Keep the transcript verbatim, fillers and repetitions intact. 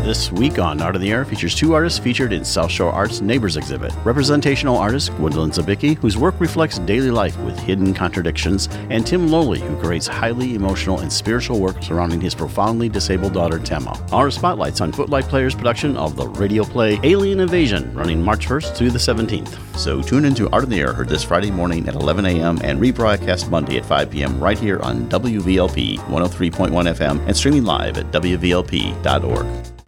This week on Art of the Air features two artists featured in South Shore Art's Neighbors exhibit. Representational artist Gwendolyn Zabicki, whose work reflects daily life with hidden contradictions, and Tim Lowley, who creates highly emotional and spiritual work surrounding his profoundly disabled daughter, Tema. Our spotlights on Footlight Players' production of the radio play Alien Invasion, running March first through the seventeenth. So tune into Art of the Air, heard this Friday morning at eleven a.m. and rebroadcast Monday at five p.m. right here on W V L P one oh three point one F M and streaming live at W V L P dot org.